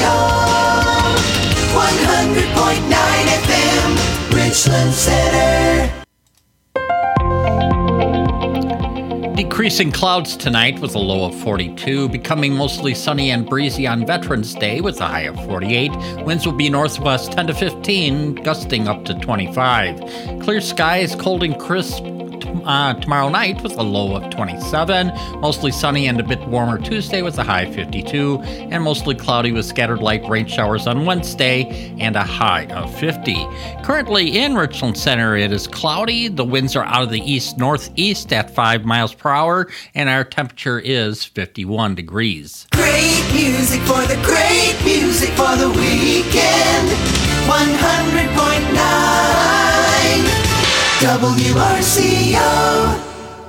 100.9 FM, Richland Center. Decreasing clouds tonight with a low of 42, becoming mostly sunny and breezy on Veterans Day with a high of 48. Winds will be northwest 10 to 15, gusting up to 25. Clear skies, cold and crisp tomorrow night with a low of 27. Mostly sunny and a bit warmer Tuesday with a high of 52. And mostly cloudy with scattered light rain showers on Wednesday and a high of 50. Currently in Richland Center, it is cloudy. The winds are out of the east-northeast at 5 miles per hour, and our temperature is 51 degrees. Great music for the weekend. 100.9 WRCO.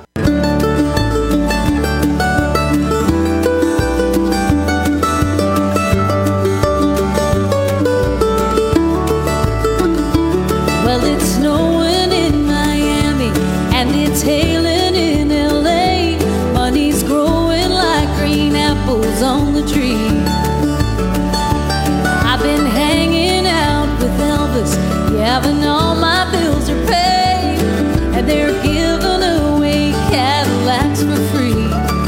Well, it's snowing in Miami and it's hailing in LA. Money's growing like green apples on the tree. I've been hanging out with Elvis, yeah, but all my bills are paid. And they're giving away Cadillacs for free.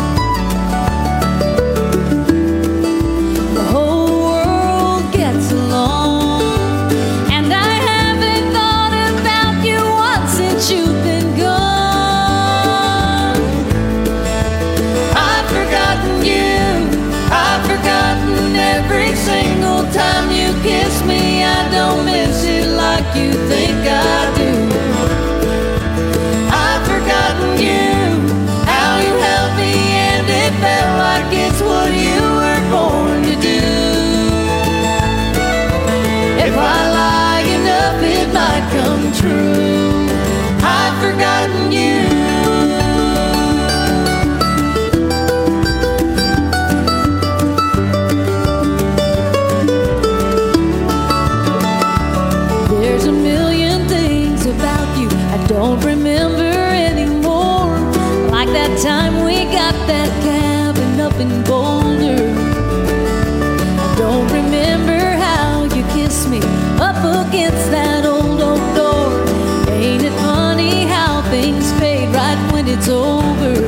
The whole world gets along, and I haven't thought about you once since you've been gone. I've forgotten you, I've forgotten every single time you kiss me. I don't miss it like you think I do. Felt like it's what you were born to do. If I lie enough, it might come true. I've forgotten you. There's a million things about you I don't remember anymore. Like that time we got that up in Boulder. I don't remember how you kissed me up against that old oak door. Ain't it funny how things fade right when it's over?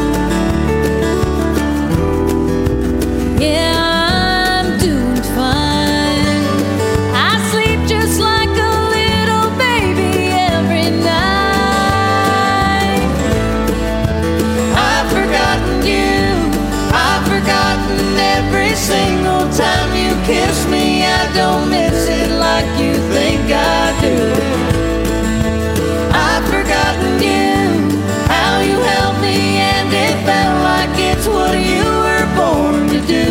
Yeah, I'm doing fine. I sleep just like a little baby every night. I've forgotten you, I've forgotten every single time you kiss me. I don't miss it like you think I do. I've forgotten you, how you held me, and it felt like it's what you were born to do.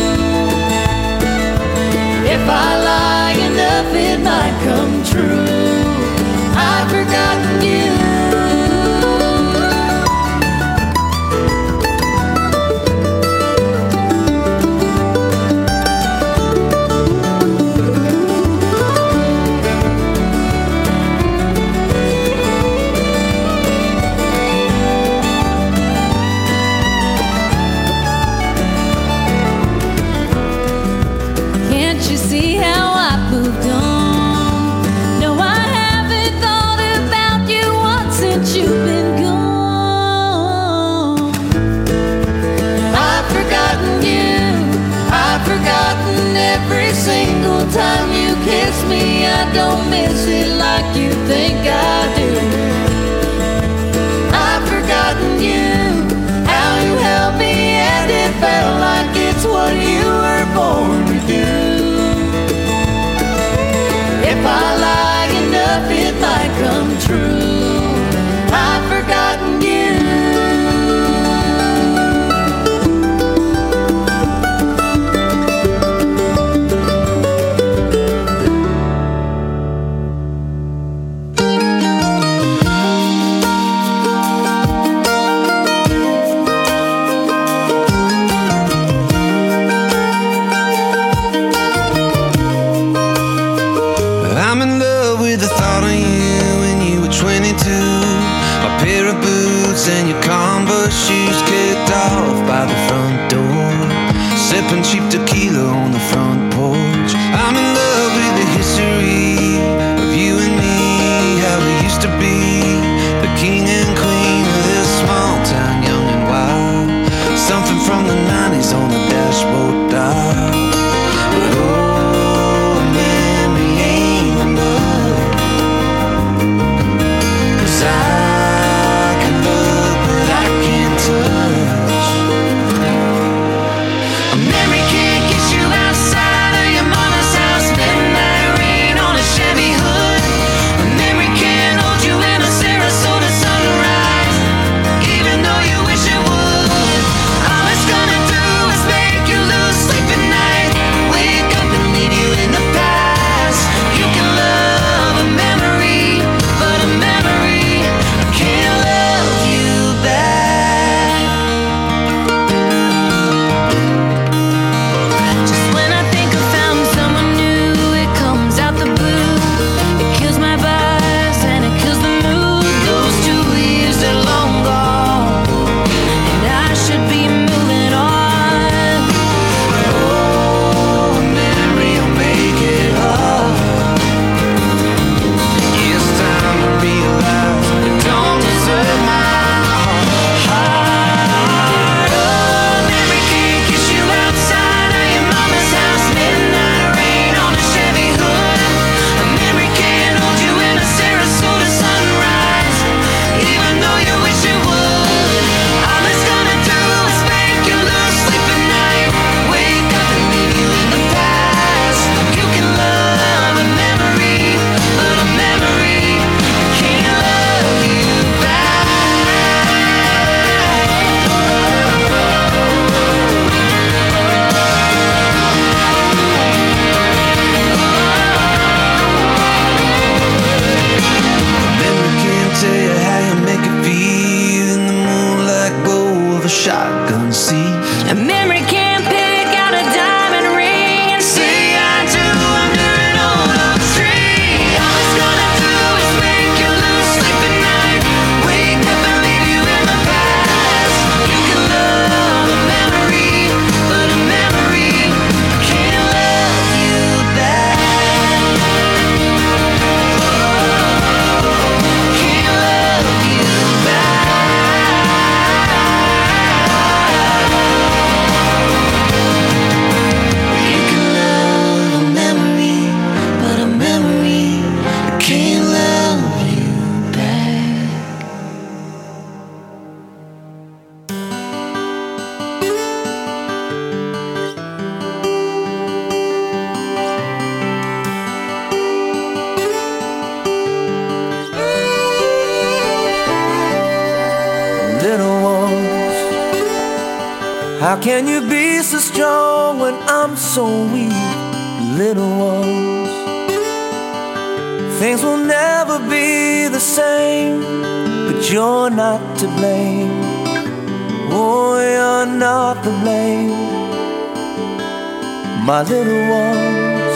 If I lie enough, it might come true. I've forgotten you. Every single time you kiss me, I don't miss it like you think I do. I've forgotten you, how you held me, and it felt like it's what you were born to do. If I lie enough, it might come true. I've forgotten you. I'm in love with the thought of you when you were 22. A pair of boots How can you be so strong when I'm so weak, little ones? Things will never be the same, but you're not to blame. Oh, you're not to blame, my little ones.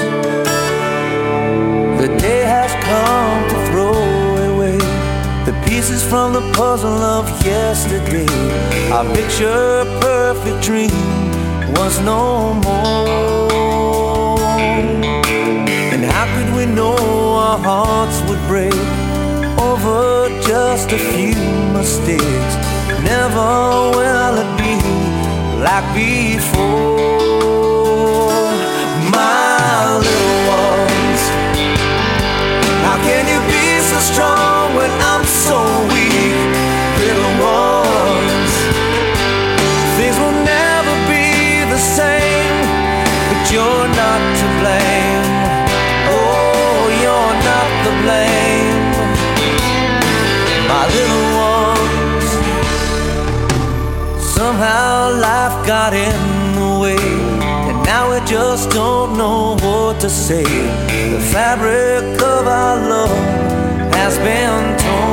The day has come to throw away the pieces from the puzzle of yesterday. Our picture perfect dream was no more. And how could we know our hearts would break over just a few mistakes? Never will it be like before, my little ones. How can you be so strong when I'm so weak, little ones? Things will never be the same, but you're not to blame. Oh, you're not to blame, my little ones. Somehow life got in the way, and now we just don't know what to say. The fabric of our love has been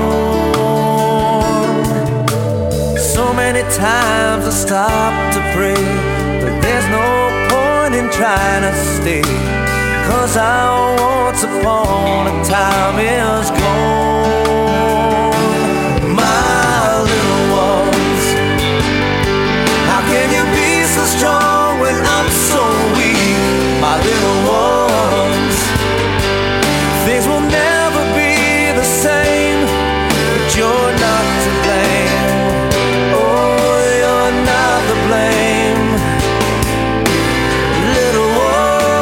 torn. So many times I stopped to pray, but there's no point in trying to stay, 'cause our once upon a time is gone, my little ones. How can you be so strong when I'm so weak, my little ones? Things will never be the same, but you're not to blame. Oh, you're not to blame, little ones.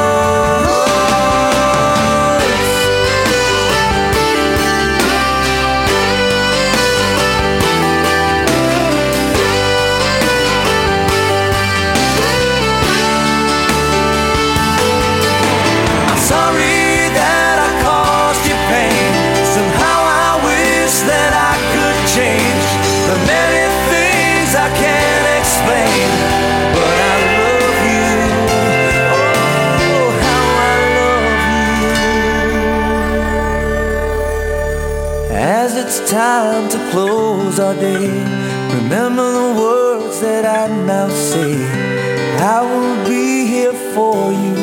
I'm sorry that I caused you pain. Somehow I wish that I could change the many things I can't explain. But I love you, oh, how I love you. As it's time to close our day, remember the words that I now say. I will be here for you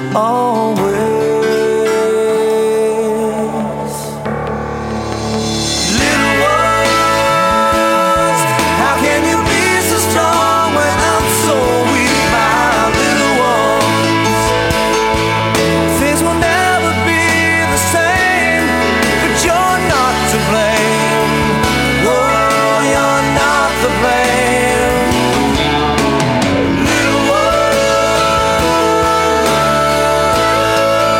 always. Little ones, how can you be so strong when I'm so weak, my little ones? Things will never be the same, but you're not to blame. Oh, you're not to blame, little ones.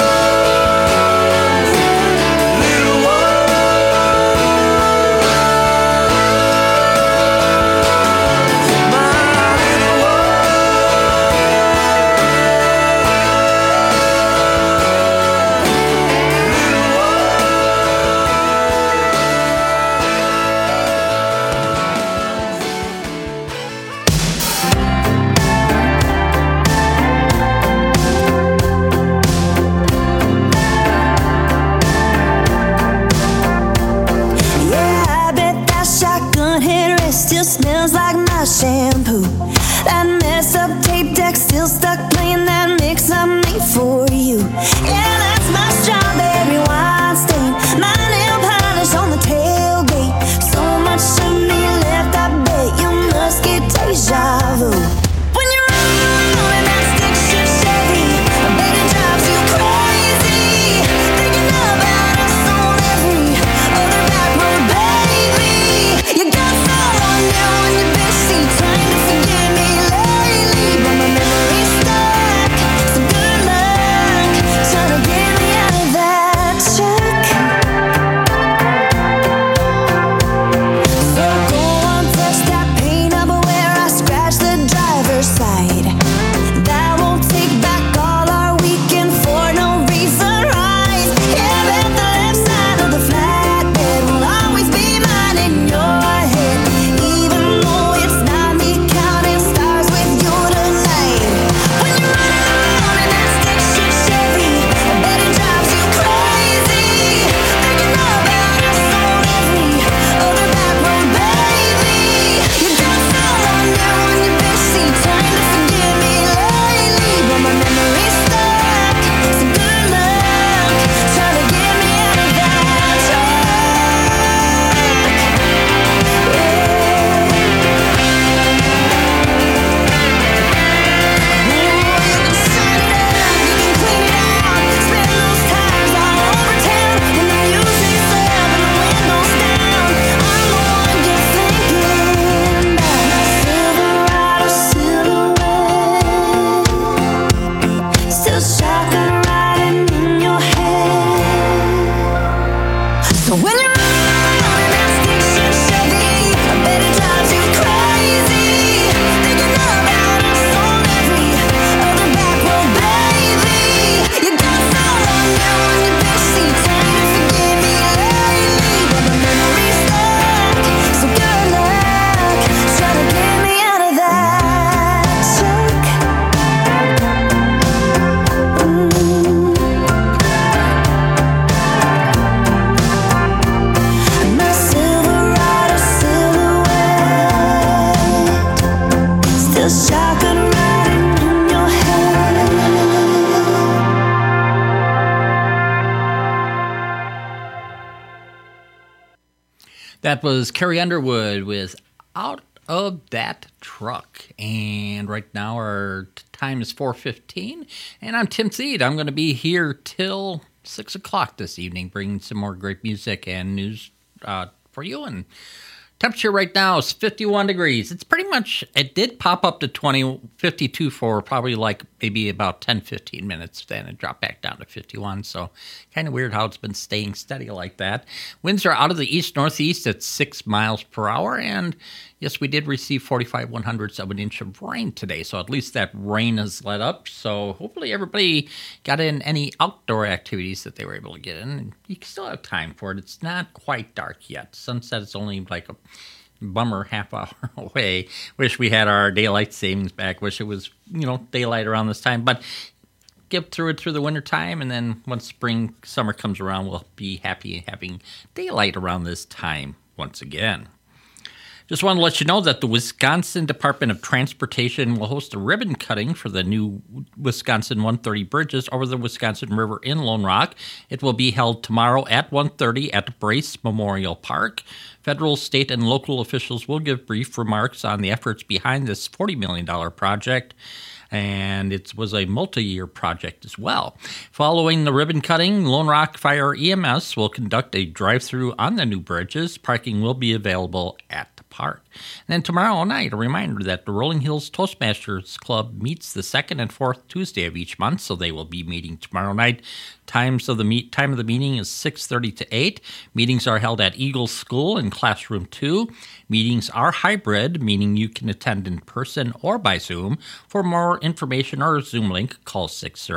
That was Carrie Underwood with Out of That Truck. And right now our time is 4:15. And I'm Tim Thede. I'm going to be here till 6 o'clock this evening, bringing some more great music and news for you. And temperature right now is 51 degrees. It's pretty much, it did pop up to 52 for probably like maybe about 10, 15 minutes. Then it dropped back down to 51. So kind of weird how it's been staying steady like that. Winds are out of the east-northeast at 6 miles per hour. And yes, we did receive 45 100ths of an inch of rain today. So at least that rain has let up. So hopefully everybody got in any outdoor activities that they were able to get in. You still have time for it. It's not quite dark yet. Sunset is only like a bummer half hour away. Wish we had our daylight savings back. Wish it was, daylight around this time. But get through it through the winter time, and then once summer comes around, we'll be happy having daylight around this time once again. Just want to let you know that the Wisconsin Department of Transportation will host a ribbon cutting for the new Wisconsin 130 bridges over the Wisconsin River in Lone Rock. It will be held tomorrow at 1:30 at Brace Memorial Park. Federal, state, and local officials will give brief remarks on the efforts behind this $40 million project. And it was a multi-year project as well. Following the ribbon cutting, Lone Rock Fire EMS will conduct a drive-through on the new bridges. Parking will be available at the park. And then tomorrow night, a reminder that the Rolling Hills Toastmasters Club meets the second and fourth Tuesday of each month, so they will be meeting tomorrow night. Time of the meeting is 6:30 to 8. Meetings are held at Eagle School in Classroom 2. Meetings are hybrid, meaning you can attend in person or by Zoom. For more information or Zoom link, call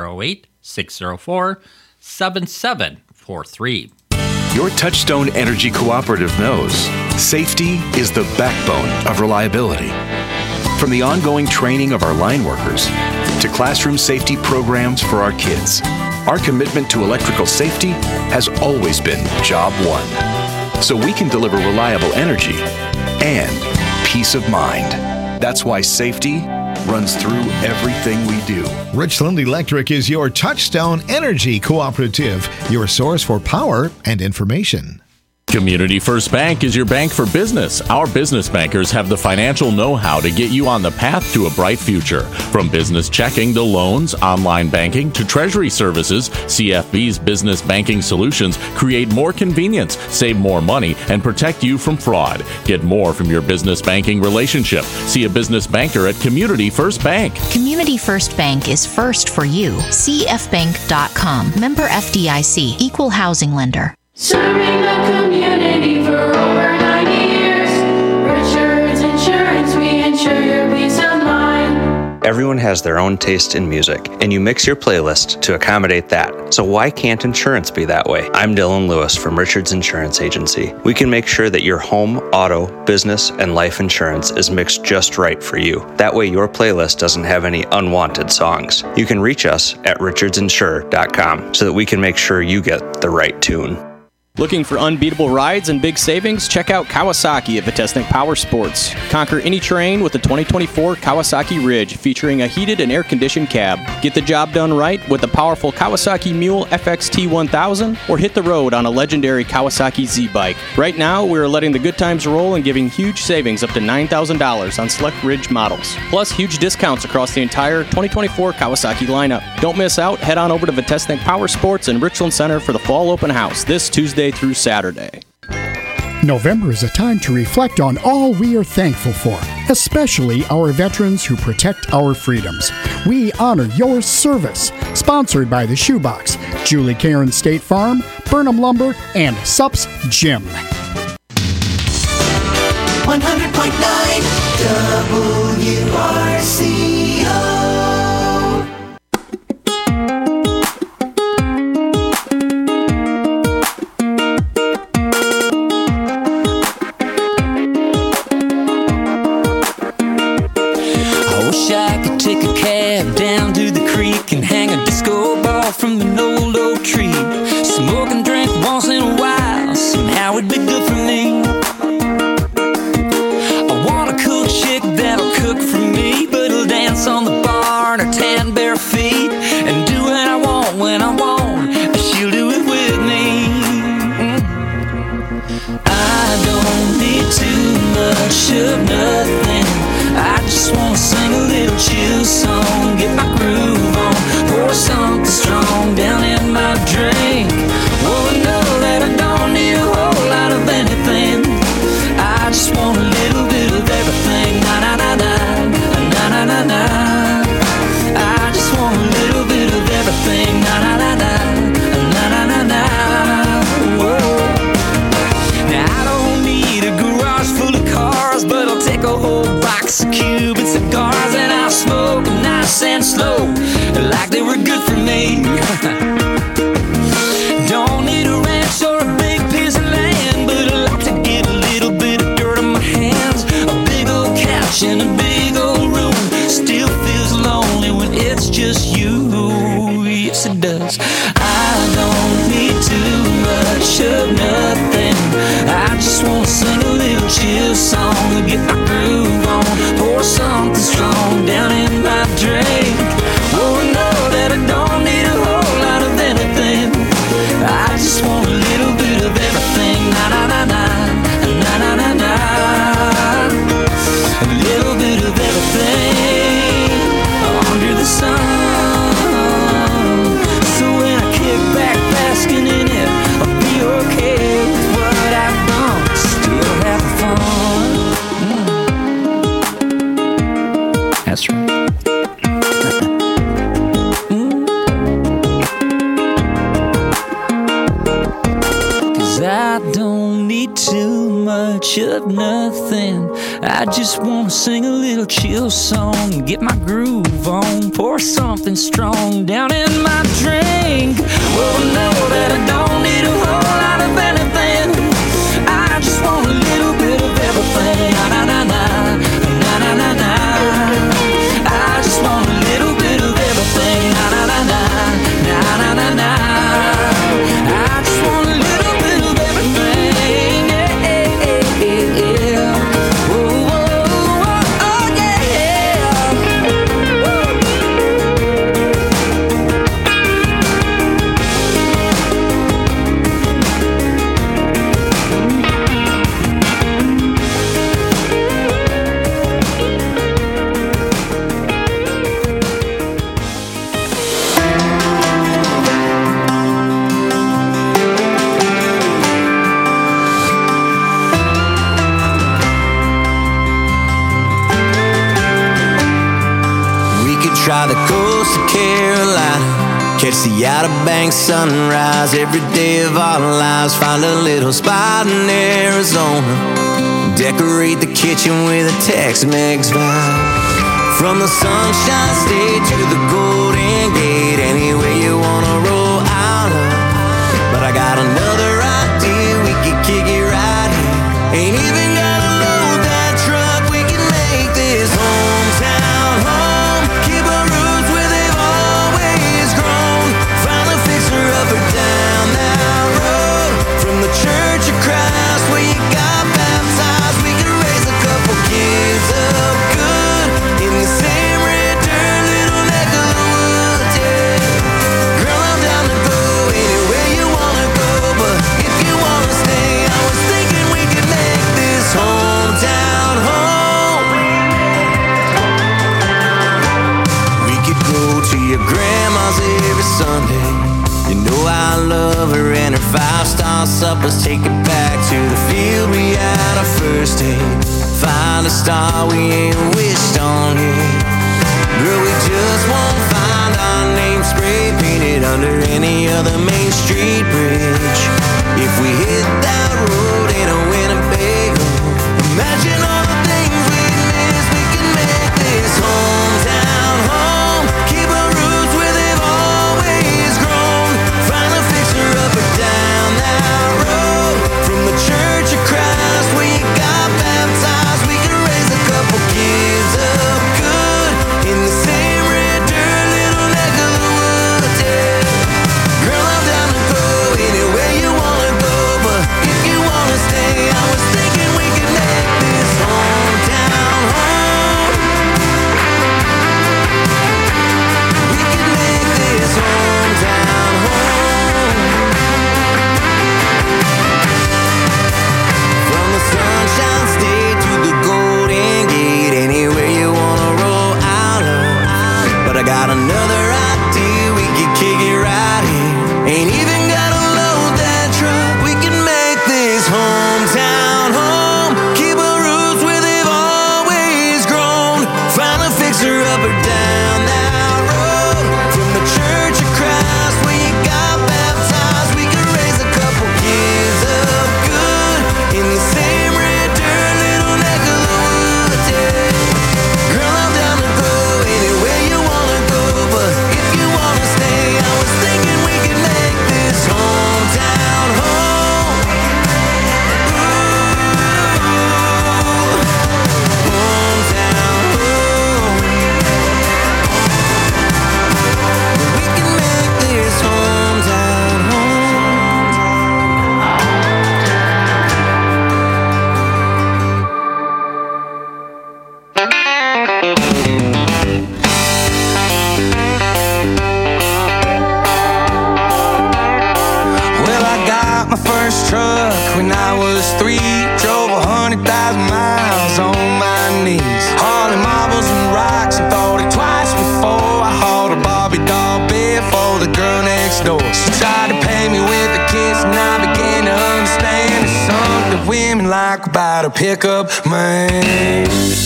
608-604-7743. Your Touchstone Energy Cooperative knows safety is the backbone of reliability. From the ongoing training of our line workers to classroom safety programs for our kids, our commitment to electrical safety has always been job one. So we can deliver reliable energy and peace of mind. That's why safety runs through everything we do. Richland Electric is your Touchstone Energy Cooperative, your source for power and information. Community First Bank is your bank for business. Our business bankers have the financial know-how to get you on the path to a bright future. From business checking to loans, online banking to treasury services, CFB's business banking solutions create more convenience, save more money, and protect you from fraud. Get more from your business banking relationship. See a business banker at Community First Bank. Community First Bank is first for you. CFbank.com. Member FDIC. Equal housing lender. Serving the community for over 90 years. Richards Insurance, we insure your peace of mind. Everyone has their own taste in music, and you mix your playlist to accommodate that. So why can't insurance be that way? I'm Dylan Lewis from Richards Insurance Agency. We can make sure that your home, auto, business, and life insurance is mixed just right for you. That way your playlist doesn't have any unwanted songs. You can reach us at richardsinsure.com so that we can make sure you get the right tune. Looking for unbeatable rides and big savings? Check out Kawasaki at Vitesnik Power Sports. Conquer any terrain with the 2024 Kawasaki Ridge, featuring a heated and air-conditioned cab. Get the job done right with the powerful Kawasaki Mule FXT 1000, or hit the road on a legendary Kawasaki Z-Bike. Right now, we are letting the good times roll and giving huge savings up to $9,000 on select Ridge models. Plus, huge discounts across the entire 2024 Kawasaki lineup. Don't miss out. Head on over to Vitesnik Power Sports in Richland Center for the fall open house this Tuesday through Saturday. November is a time to reflect on all we are thankful for, especially our veterans who protect our freedoms. We honor your service. Sponsored by the Shoebox, Julie Cairn State Farm, Burnham Lumber, and Sups Gym. 100.9 WRCO. And hang a disco ball from an old oak tree. Smoke and drink once in a while, somehow it'd be good for me. I want a cook chick that'll cook for me, but it'll dance Na na na na, na na na na. Whoa. Now I don't need a garage full of cars, but I'll take a whole box of Cuban cigars and I'll smoke them nice and slow, like they were good for me. Don't need a ranch or a big piece of land, but I like to get a little bit of dirt on my hands. A big old couch in a big old room still feels lonely when it's just you. Yes, it does. I don't need too much of nothing. I just wanna sing a little chill song and get my groove on. Pour something strong down in my drink. Oh, I know that I don't need a whole lot of anything. I just want a little bit of everything. Na na na na, na na na na. A little bit of everything under the sun. So when I kick back basking in it, I'll be okay with what I've done. Still have fun. That's right. I don't need too much of nothing. I just wanna sing a little chill song and get my groove on. Pour something strong down in my drink. Well, I know that I don't need a whole lot of anything. I just want a little bit of everything. Na na na na, na na na na. I just want a little bit of everything. Na na na na, na na na na. I just want a little bit of everything. Yeah, yeah, yeah, yeah. Whoa, whoa, whoa, oh yeah. Try the coast of Carolina, catch the Outer Banks sunrise every day of our lives. Find a little spot in Arizona, decorate the kitchen with a Tex-Mex vibe. From the Sunshine State to the Golden Gate, anywhere you wanna roll out of. But I got another idea, we could kick it right here. Ain't even gotta load that truck, we can make this hometown home. Keep our roots where they've always grown. Find a fixer up or down that road. From the Church of Christ where you got baptized, we could raise a couple kids up good in the same red dirt little neck of the woods, yeah. Girl, I'm down to go anywhere you wanna go, but if you wanna stay, I was thinking we could make this hometown home. We could go to your grandma's every Sunday. You know I love her and her 5-star suppers. Take it back to the field we had our first date. Find a star we ain't wished on yet. Girl, we just won't find our name spray painted under any other Main Street bridge. If we hit that road in a Winnebago, imagine all the things we miss. We can make this hometown home. Keep our roots where they've always grown. Find a fixer up or down that road. From the Church of Christ where you got baptized, we can raise a couple kids up good in the same red dirt little neck of the woods, yeah. Girl, I'm down to go anywhere got my first truck when I was 3. Drove 100,000 miles on my knees, hauling marbles and rocks, and thought it twice before I hauled a Barbie doll bed for the girl next door. She tried to pay me with a kiss, and I began to understand there's something women like about a pickup man.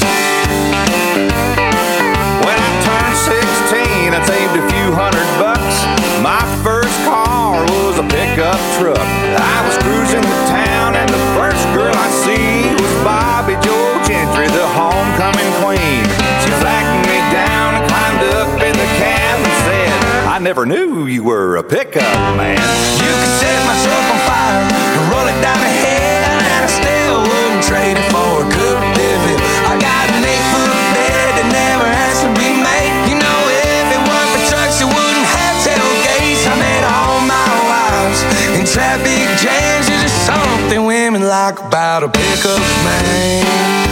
When I turned 16, I saved a few $100. My first car was a pickup truck. I was cruising the town, and the first girl I see was Bobby Joe Gentry, the homecoming queen. She flagged me down and climbed up in the cab and said, I never knew you were a pickup man. You could set my truck on fire and roll it down the hill, and I still wouldn't trade it for a Coupe de Ville. I got an 8-foot bed that never has to be made. You know, if it weren't for trucks, it wouldn't have tailgates. I met all my wives in traffic jams. There's just something women like about a pickup man.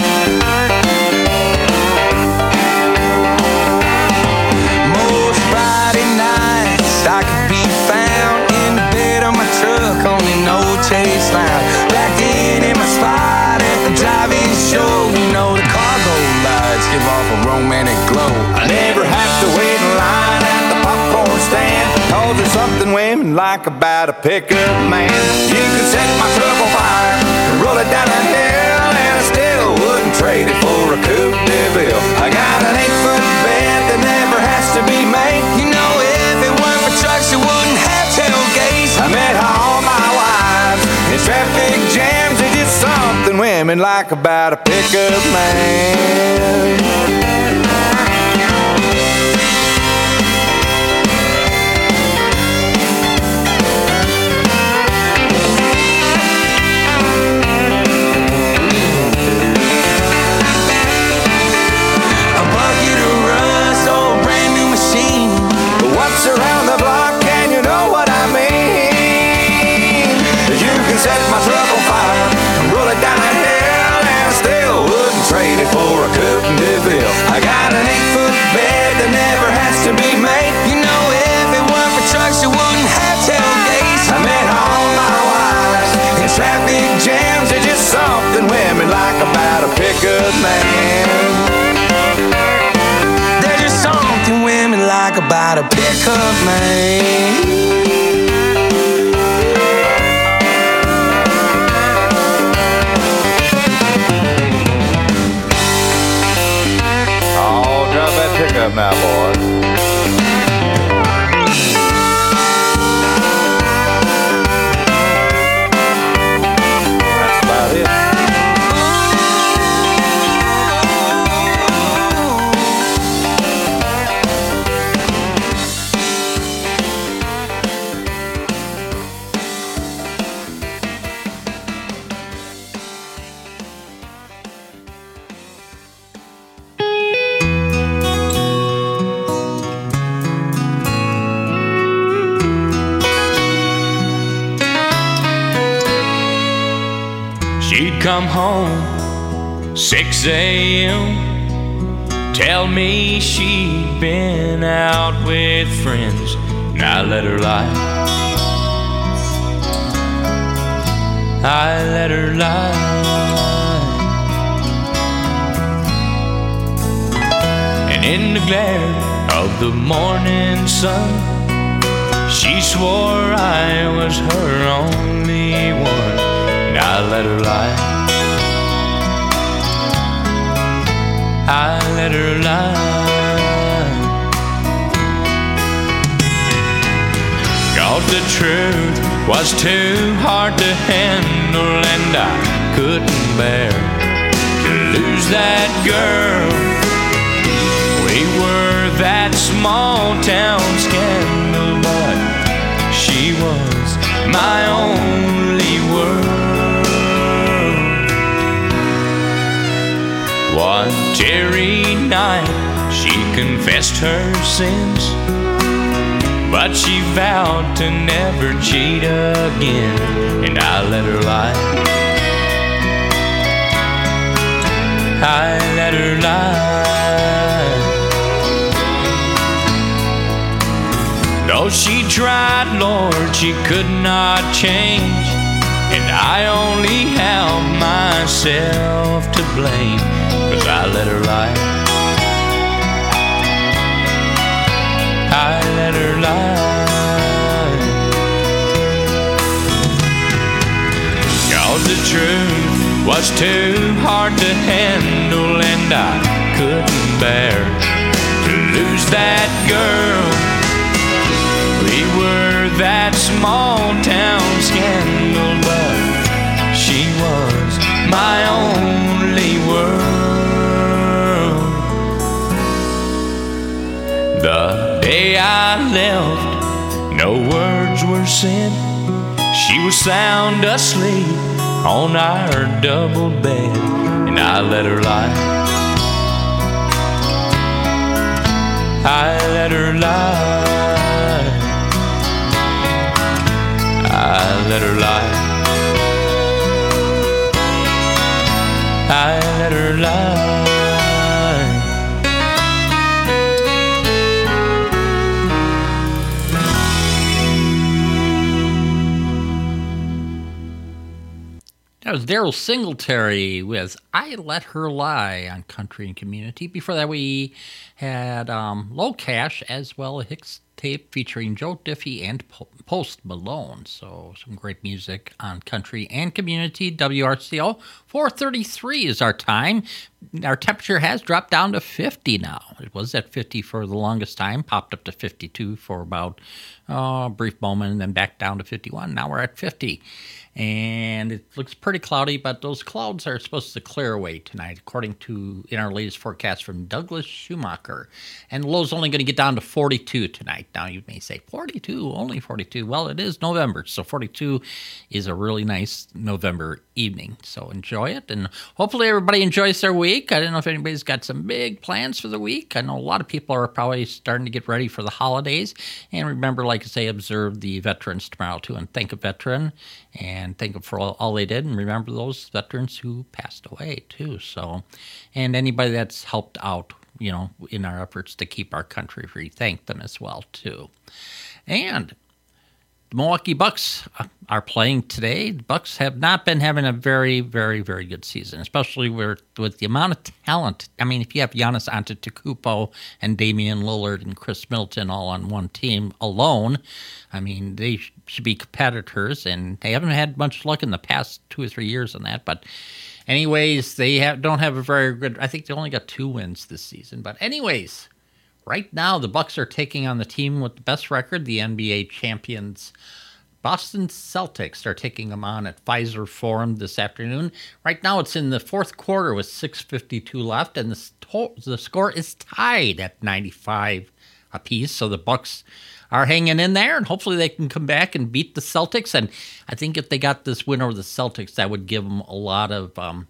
Most Friday nights I could be found in the bed of my truck on an old chase line, back in my spot at the drive-in show. You know, the cargo lights give off a romantic glow. I never have to wait in line at the popcorn stand, 'cause there's something women like about a pickup man. You could set my truck on fire and roll it down a hill, and I still wouldn't trade it for a Coupe de Ville. I got an 8-foot bed that never has to be made. You know, if it weren't for trucks, it wouldn't have tailgates. I met all my wives in traffic jams. There's just something women like about a pickup man. Around the block, and you know what I mean. You can set my truck on fire and roll it down a hill, and I still wouldn't trade it for a Coupe de Ville. I got an 8-foot bed that never has to be made. You know, if it weren't for trucks, it wouldn't have tailgates. I met all my wives in traffic jams. There's just something women like about a pickup man. Women like about a pickup man. Oh, drop that pickup now, boys. That's about it. She'd come home 6 a.m. Tell me she'd been out with friends, and I let her lie. I let her lie. And in the glare of the morning sun, she swore I was her only one, and I let her lie. I let her lie. 'Cause the truth was too hard to handle, and I couldn't bear to lose that girl. We were that small town scandal, but she was my only world. One teary night she confessed her sins, but she vowed to never cheat again, and I let her lie. I let her lie. No, Oh, she tried, Lord, she could not change. And I only have myself to blame, 'cause I let her lie. I let her lie. 'Cause the truth was too hard to handle, and I couldn't bear to lose that girl. We were that small town scandal, but she was my only world. The day I left, no words were said. She was sound asleep on our double bed, and I let her lie. I let her lie. I let her lie. I let her lie. That was Daryl Singletary with I Let Her Lie on Country and Community. Before that, we had Low Cash as well, a Hicks tape featuring Joe Diffie and Post Malone. So some great music on Country and Community. WRCO 4:33 is our time. Our temperature has dropped down to 50 now. It was at 50 for the longest time, popped up to 52 for about a brief moment, and then back down to 51. Now we're at 50. And it looks pretty cloudy, but those clouds are supposed to clear away tonight, according to in our latest forecast from Douglas Schumacher. And the low's only going to get down to 42 tonight. Now you may say, 42, only 42. Well, it is November, so 42 is a really nice November evening. So enjoy it, and hopefully everybody enjoys their week. I don't know if anybody's got some big plans for the week. I know a lot of people are probably starting to get ready for the holidays. And remember, like I say, observe the veterans tomorrow, too, and thank a veteran. And thank them for all they did, and remember those veterans who passed away too. So, and anybody that's helped out, you know, in our efforts to keep our country free, thank them as well too. And the Milwaukee Bucks are playing today. The Bucks have not been having a very, very, very good season, especially with the amount of talent. I mean, if you have Giannis Antetokounmpo and Damian Lillard and Chris Middleton all on one team alone, I mean, they should be competitors, and they haven't had much luck in the past 2 or 3 years on that. But anyways, they don't have a very good, I think they only got 2 wins this season. But anyways, right now the Bucks are taking on the team with the best record, the NBA champions Boston Celtics. Are taking them on at Pfizer Forum this afternoon. Right now it's in the fourth quarter with 6:52 left, and the score is tied at 95 apiece. So the Bucks are hanging in there, and hopefully they can come back and beat the Celtics. And I think if they got this win over the Celtics, that would give them a lot of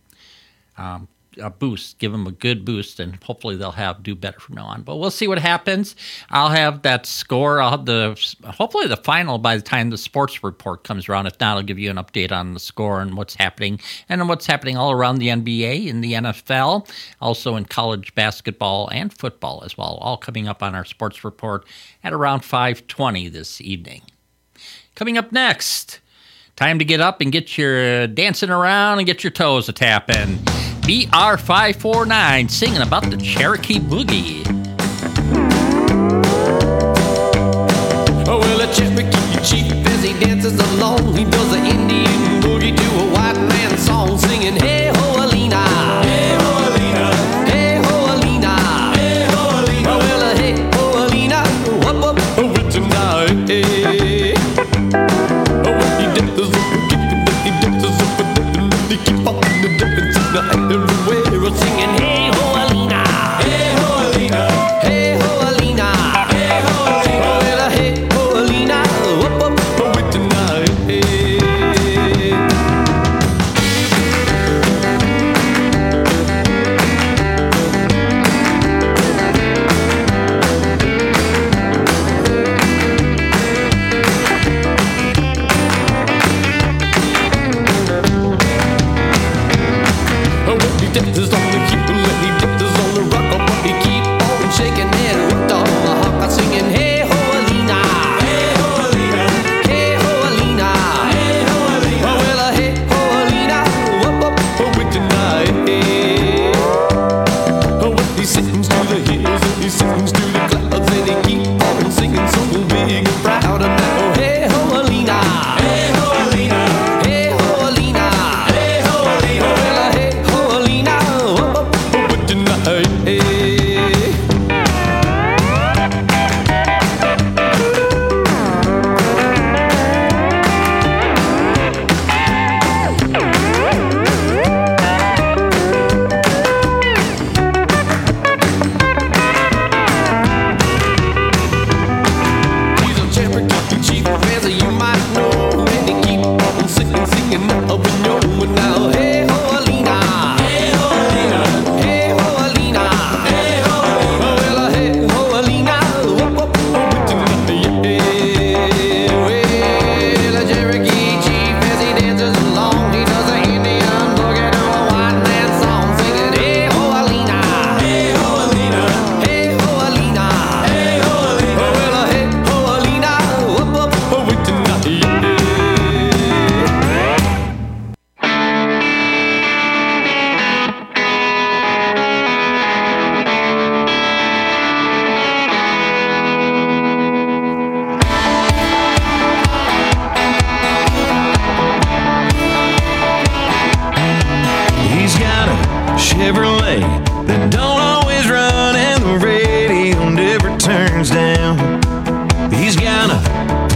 a boost, give them a good boost, and hopefully they'll do better from now on. But we'll see what happens. I'll have that score. I'll have hopefully the final by the time the sports report comes around. If not, I'll give you an update on the score and what's happening, and what's happening all around the NBA, in the NFL, also in college basketball and football as well, all coming up on our sports report at around 5:20 this evening. Coming up next, time to get up and get your dancing around and get your toes a-tapping. BR549 singing about the Cherokee Boogie. Oh, well, a Cherokee chief, as he dances along, he does the Indian boogie to a white man song, singing, hey ho Alina, hey ho Alina, hey ho Alina, hey ho Alina. Oh, well, hey ho Alina, whoop whoop, with tonight, hey. Oh, well, he dances up, he dances up, he keep on the dancing. Everywhere we're singing, hey ho Alina, hey ho Alina,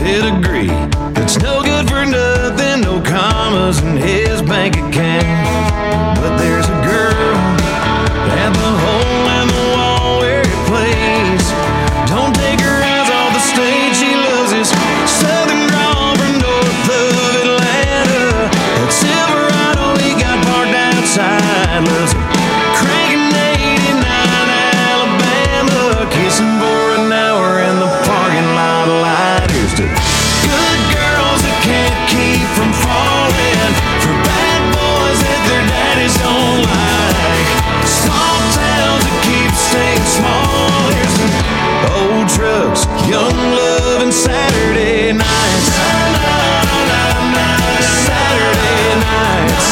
pedigree that's no good for nothing, no commas in his bank account. But there's a girl at the hole in the wall where he plays. Don't take her eyes off the stage, she loves his southern drawl from north of Atlanta. That Silverado he got parked outside, loves it. Cranking 89 Alabama, kissing for an hour in the parking lot light. Here's to good girls that can't keep from falling, for bad boys that their daddies don't like, small towns that keep staying small. Here's to old trucks, young love, and Saturday nights. Saturday nights.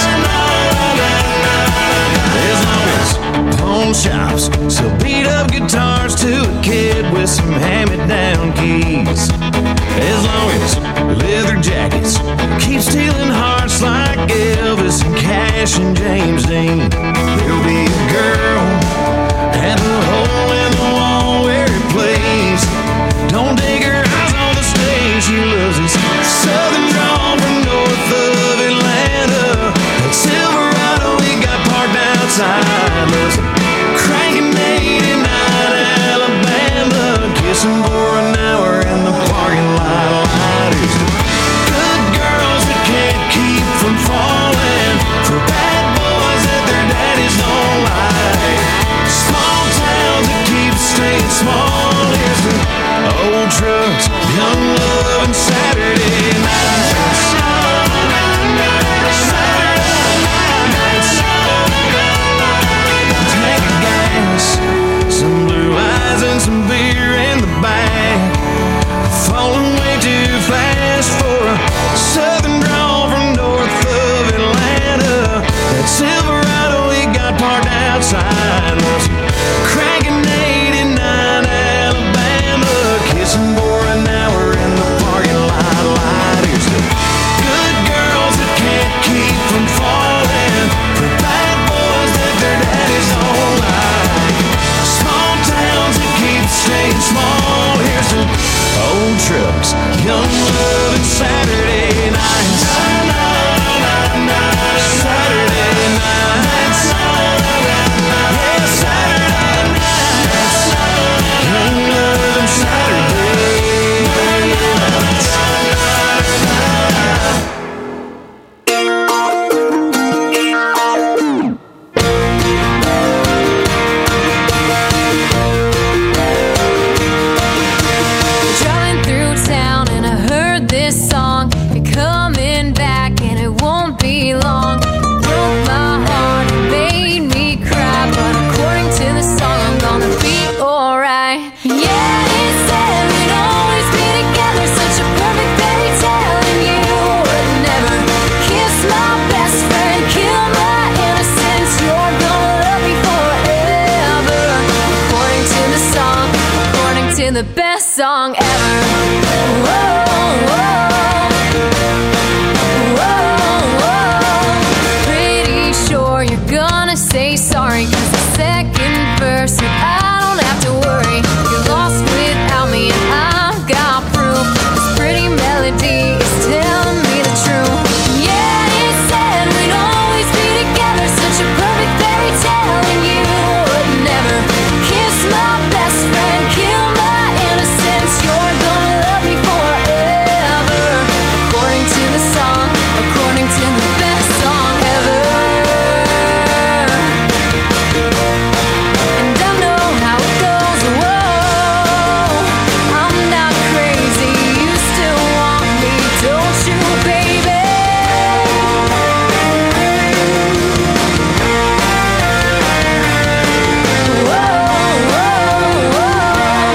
As long as pawn shops sell beat up guitars to a kid with some hand-me-down keys. As long as leather jackets keep stealing hearts like Elvis and Cash and James Dean, there'll be a girl at the hole in the wall where he plays. Don't take her eyes on the stage, she loves his southern drawl from north of Atlanta. That Silverado he got parked outside, loves it. Cranking 89 Alabama, kissing for an hour in the parking lot. Lighters to good girls that can't keep from falling, for bad boys that their daddies don't like, small towns that keep staying small. Here's to old trucks, young love, and Saturday nights. Tank of gas, some blue eyes and some beer in the bag. Falling way too fast for a southern drawl from north of Atlanta. That Silverado he got parked outside, was cranking 89 Alabama, kissing for an hour in the parking lot. Lighters to good girls that can't keep from falling, for bad boys that their daddies don't like, small towns that keep staying small. Here's to old trucks, young love, and Saturday nights. Saturday nights. Yeah, Saturday nights. Young love and Saturday nights. Driving through town and I heard this song. You're coming back and it won't be long. Broke my heart and made me cry, but according to the song, I'm gonna be alright. Yeah, it said we'd always be together, such a perfect fairy tale, and you would never kiss my best friend, kill my innocence. You're gonna love me forever, according to the song, according to the best song ever. Whoa, whoa, whoa, whoa. Pretty sure you're gonna say sorry, 'cause the second verse said I don't have to worry. You're lost without me and I've got proof. This pretty melody is telling me the truth. Yeah, it said we'd always be together, such a perfect fairy tale, and you would never kiss my best friend, kill my innocence. You're gonna love me forever, according to the song, according to the best song ever. And I know how it goes. Whoa, I'm not crazy. You still want me, don't you, baby? Whoa, whoa, whoa.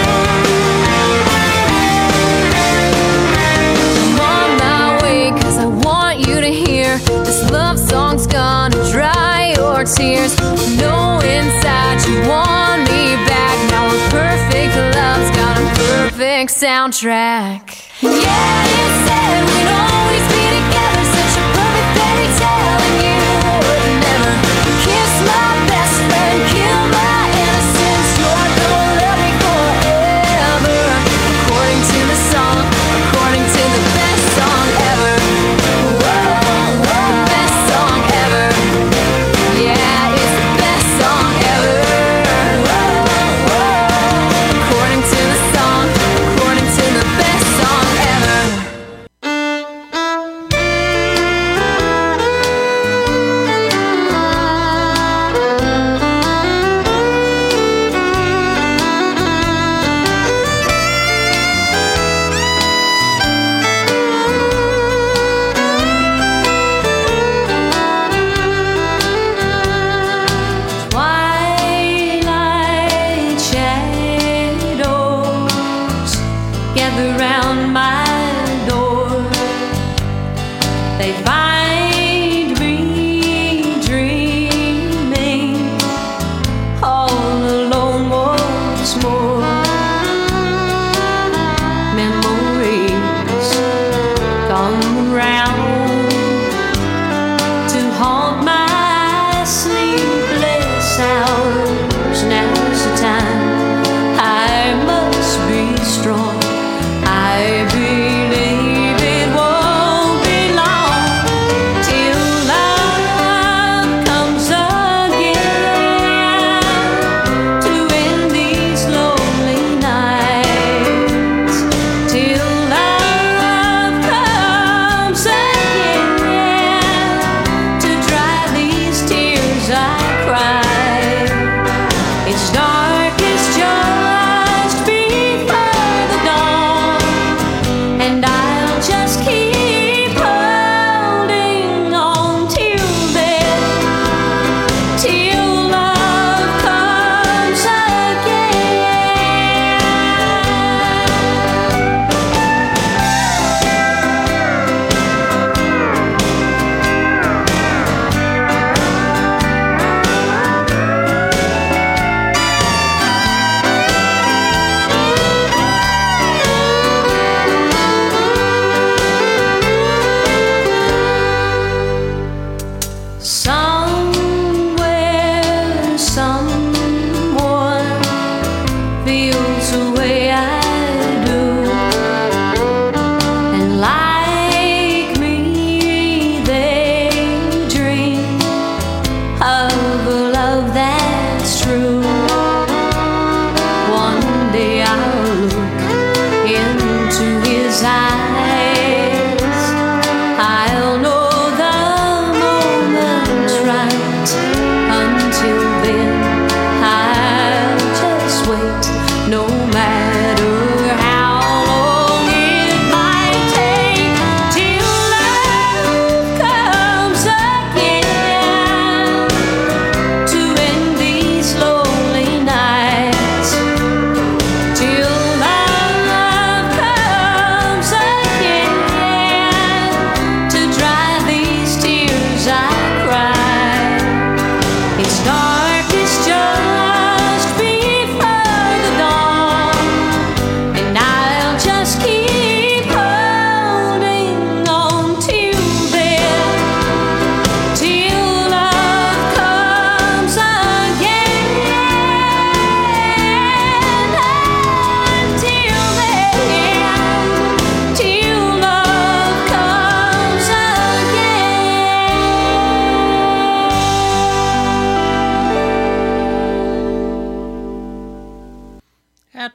I'm on my way 'cause I want you to hear this love song's gonna dry your tears. Know inside you want me back. Now our perfect love's got a perfect soundtrack. Yeah, it said we'd always be together, such a perfect fairy tale, and you would never kiss my best friend, kill my innocence. You're gonna love me forever, according to the song, according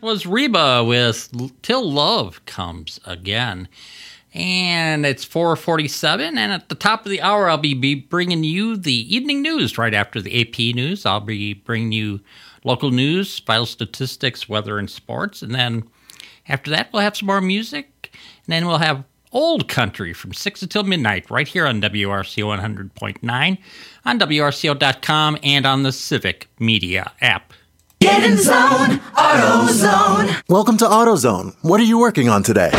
was Reba with Till Love Comes Again. And it's 4:47, and at the top of the hour, I'll be bringing you the evening news right after the AP news. I'll be bringing you local news, vital statistics, weather, and sports. And then after that, we'll have some more music, and then we'll have Old Country from 6 until midnight right here on WRCO 100.9, on WRCO.com, and on the Civic Media app. Get in zone, AutoZone. Welcome to AutoZone. What are you working on today?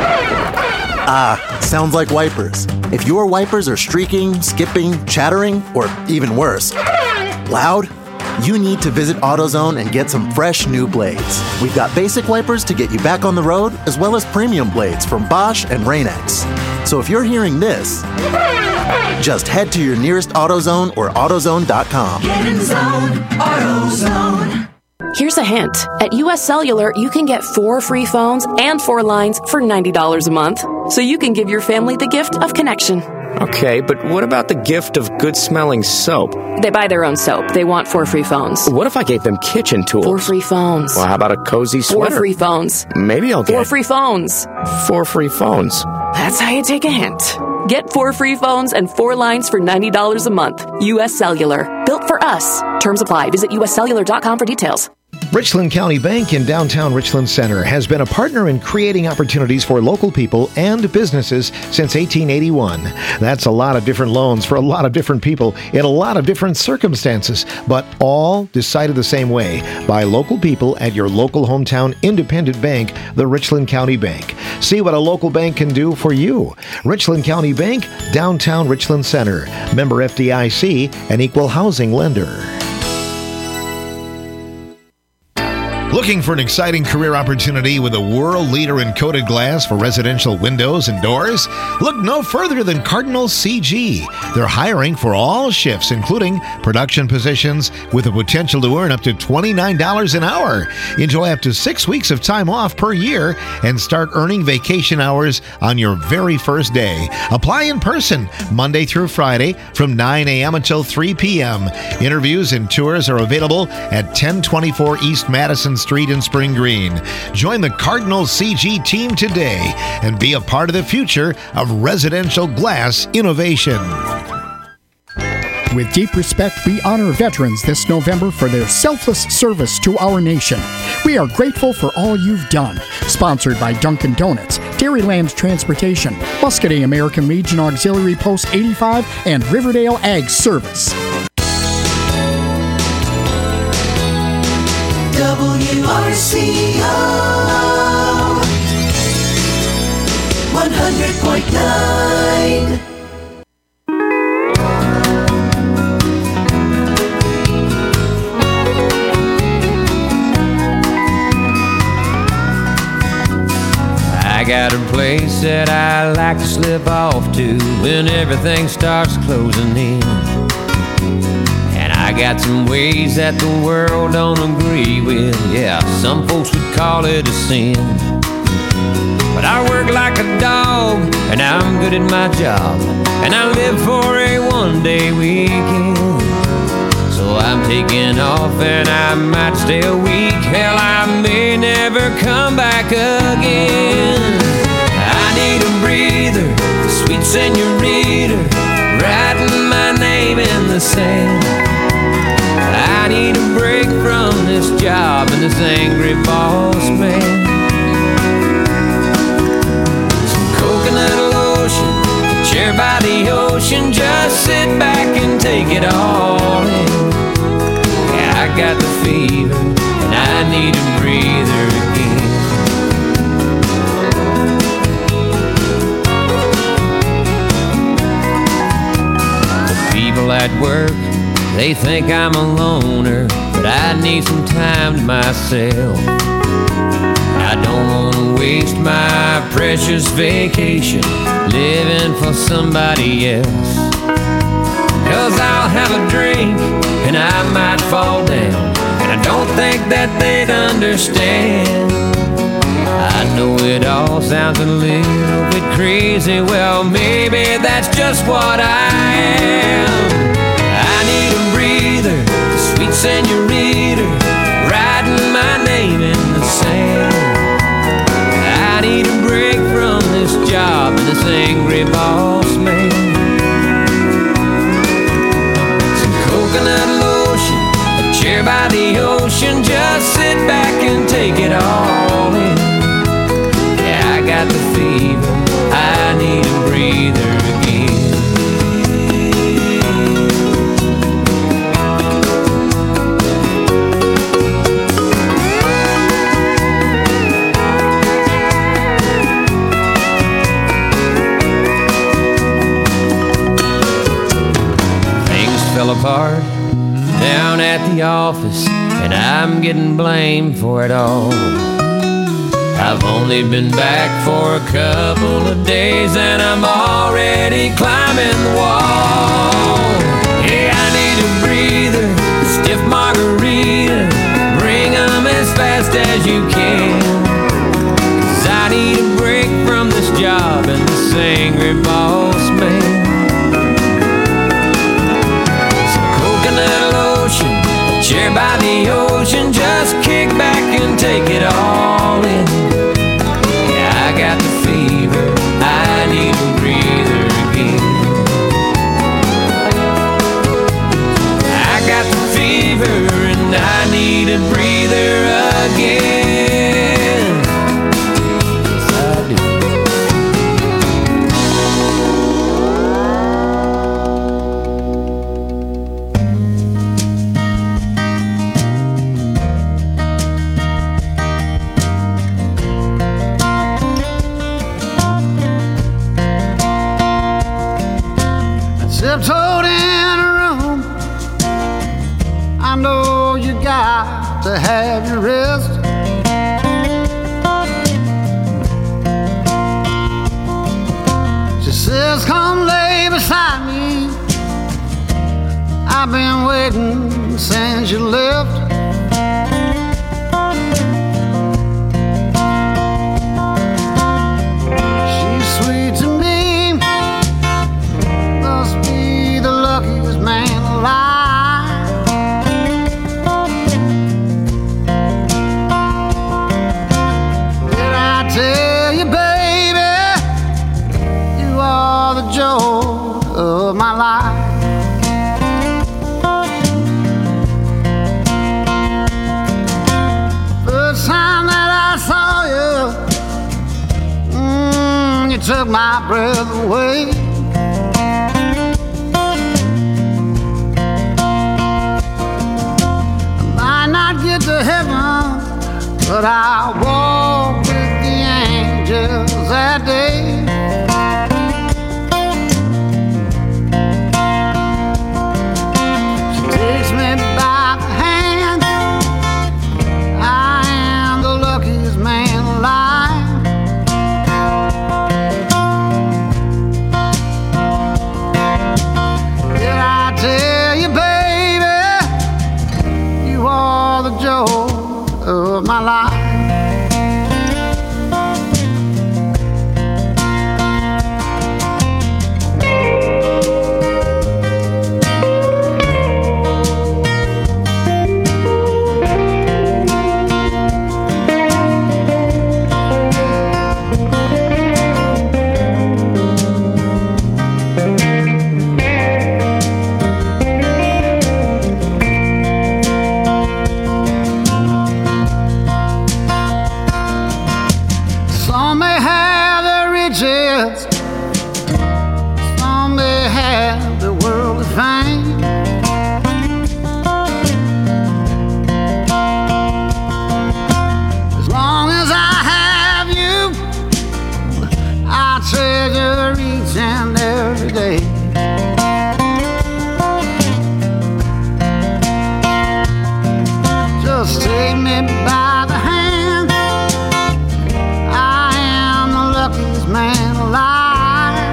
Sounds like wipers. If your wipers are streaking, skipping, chattering, or even worse, loud, you need to visit AutoZone and get some fresh new blades. We've got basic wipers to get you back on the road, as well as premium blades from Bosch and Rain-X. So if you're hearing this, just head to your nearest AutoZone or AutoZone.com. Get in zone, AutoZone. Here's a hint. At US Cellular, you can get 4 free phones and 4 lines for $90 a month. So you can give your family the gift of connection. Okay, but what about the gift of good-smelling soap? They buy their own soap. They want 4 free phones. What if I gave them kitchen tools? 4 free phones. Well, how about a cozy sweater? 4 free phones. Maybe I'll get 4 free phones. 4 free phones. That's how you take a hint. Get 4 free phones and 4 lines for $90 a month. US Cellular. Built for us. Terms apply. Visit uscellular.com for details. Richland County Bank in downtown Richland Center has been a partner in creating opportunities for local people and businesses since 1881. That's a lot of different loans for a lot of different people in a lot of different circumstances, but all decided the same way by local people at your local hometown independent bank, the Richland County Bank. See what a local bank can do for you. Richland County Bank, downtown Richland Center. Member FDIC, an equal housing lender. Looking for an exciting career opportunity with a world leader in coated glass for residential windows and doors? Look no further than Cardinal CG. They're hiring for all shifts, including production positions, with the potential to earn up to $29 an hour. Enjoy up to 6 weeks of time off per year and start earning vacation hours on your very first day. Apply in person Monday through Friday from 9 a.m. until 3 p.m. Interviews and tours are available at 1024 East Madison Street in Spring Green. Join the Cardinal CG team today and be a part of the future of residential glass innovation. With deep respect, we honor veterans this November for their selfless service to our nation. We are grateful for all you've done. Sponsored by Dunkin' Donuts, Dairyland Transportation, Muscatine American Legion Auxiliary Post 85, and Riverdale Ag Service. WRCO 100.9. I got a place that I like to slip off to when everything starts closing in. And I got some ways that the world don't agree with. Yeah, some folks would call it a sin. But I work like a dog, and I'm good at my job, and I live for a one-day weekend. So I'm taking off, and I might stay a week. Hell, I may never come back again. I need a breather, sweet senorita, writing my name in the sand. I need a break from this job and this angry boss man. Some coconut lotion, a chair by the ocean, just sit back and take it all in. Yeah, I got the fever and I need a breather again. The people at work, they think I'm a loner, but I need some time to myself. I don't want to waste my precious vacation living for somebody else. 'Cause I'll have a drink and I might fall down, and I don't think that they'd understand. I know it all sounds a little bit crazy, well maybe that's just what I am. I need a breather, sweet senorita, writing my name in the sand. fell apart down at the office, and I'm getting blamed for it all. I've only been back for a couple of days, and I'm already climbing the wall. Hey, I need a breather, a stiff margarita, bring 'em as fast as you can, 'cause I need a break from this job and this angry boss man. Some coconut lotion, a chair by the ocean, just kick back and take it all in. Yeah, I got the fever, I need a breather again. I got the fever and I need a breather again. Yes, I do. Tiptoed in a room, I know you got to have your rest. She says, come lay beside me, I've been waiting since you left. She's sweet to me, must be the luckiest man alive. Did I tell you, baby, you are the joy of my life? First time that I saw you, you took my breath away. Get to heaven, but I walk with the angels that day. She takes me by the hand, I am the luckiest man alive. Did I tell you, baby, you are the joy of my life? Some may have the riches, some may have the worldly fame. As long as I have you, I treasure each and every day. Just take me by the hand, I am the luckiest man alive.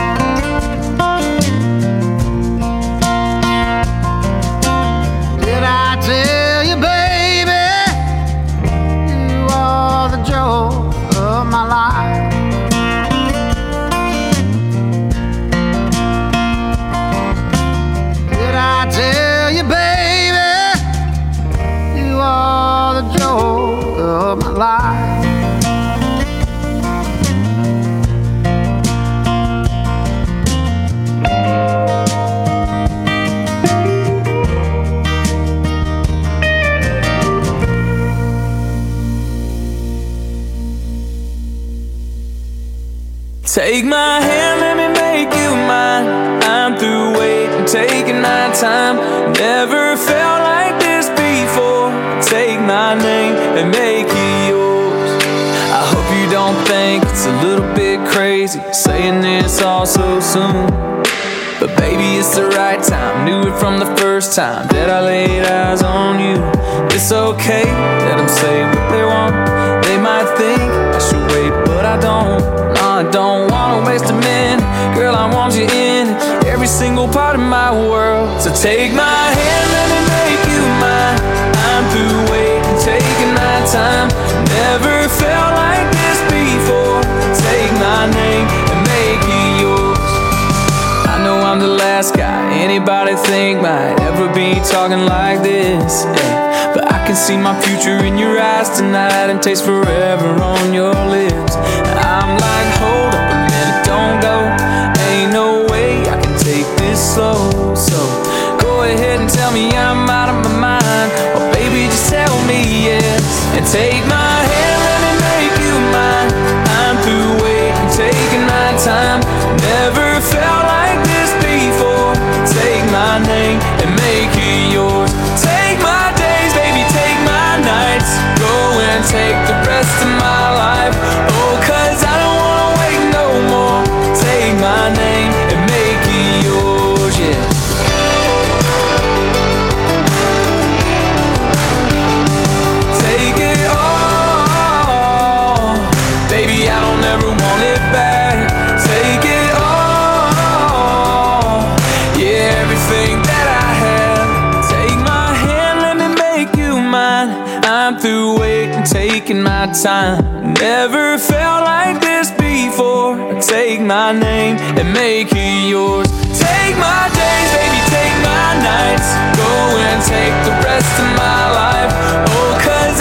Did I tell you, baby, you are the joy of my life? Did I tell you, baby, you are the joy of my life? Take my hand, let me make you mine. I'm through waiting, taking my time. Never felt like this before. Take my name and make it yours. I hope you don't think it's a little bit crazy saying this all so soon. But baby, it's the right time. Knew it from the first time that I laid eyes on you. It's okay, let them say what they want. They might think I should wait, but I don't. No, I don't wanna waste a minute. Girl, I want you in every single part of my world. So take my hand, let me make you mine. I'm through waiting, taking my time. Never felt like this before. Take my name and make it yours. I know I'm the last guy anybody think might ever be talking like this, yeah. But I can see my future in your eyes tonight and taste forever on your lips. I'm like, hold up a minute, don't go. Ain't no way I can take this slow. So go ahead and tell me I'm out of my mind. Oh baby, just tell me yes. And take my hand, let me make you mine. I'm through waiting, taking my time. Never felt like this before. Take my name and make it yours. Take my days, baby, take my nights. Go and take the rest of my life. Oh, 'cause I don't wanna wait no more. Take my name and make it yours, yeah. Take it all, baby, I don't ever want it back. Take it all, yeah, everything that I have. Take my hand, let me make you mine. I'm through waiting, taking my time. Never felt like this before. Take my name and make it yours. Take my days, baby, take my nights. Go and take the rest of my life. Oh, 'cause